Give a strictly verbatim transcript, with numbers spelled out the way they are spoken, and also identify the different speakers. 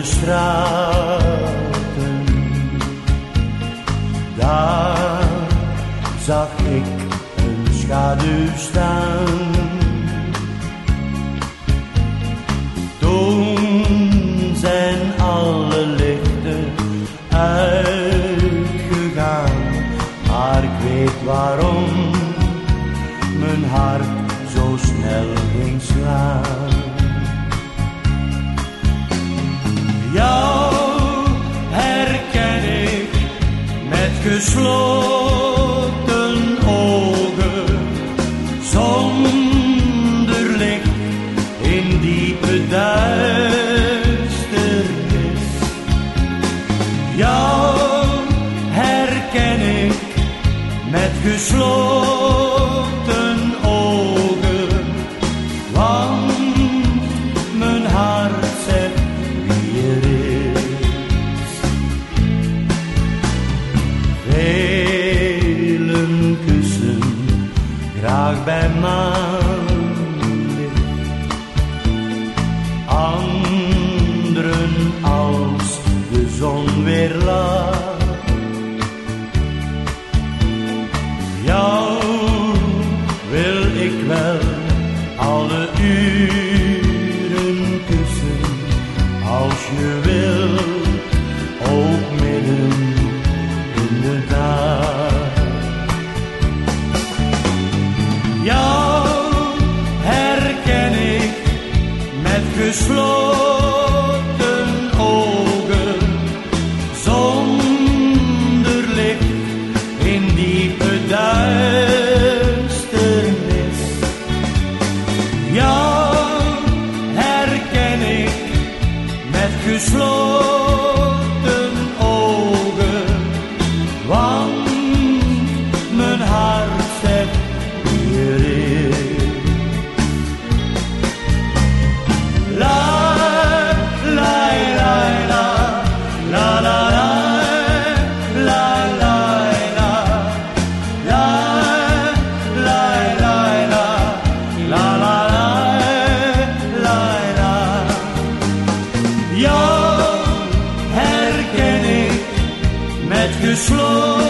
Speaker 1: straten. Daar zag ik een schaduw staan. Toen zijn alle lichten uitgegaan, maar ik weet waarom mijn hart zo snel ging slaan. Jou herken ik met gesloten ogen, zonder licht in diepe duisternis. Jou herken ik met gesloten ogen, want mijn hart zegt wie er is. Velen kussen graag bij maanlicht, anderen als de zon weer laat. Jou wil ik wel alle uren kussen, als je wil, ook midden in de dag. Jou herken ik met gesloten ogen, zonder licht in diepe duisternis. Jou herken ik met gesloten ogen, want mijn hart zegt wie er is. La, la, la, la, la, la, la, la, la, la, la, la, la, la. Jou herken ik met gesloten